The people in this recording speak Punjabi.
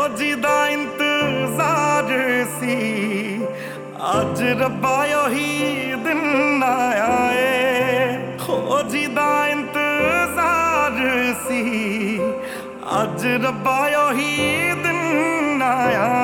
ਜਿਹਦਾ ਇੰਤਜ਼ਾਰ ਸੀ ਅੱਜ ਰੱਬਾ ਉਹੀ ਦਿਨ ਆਏ। ਹੋ ਜਿਹਦਾ ਇੰਤਜ਼ਾਰ ਸੀ ਅੱਜ ਰੱਬਾ ਉਹੀ ਦਿਨ ਆਇਆ।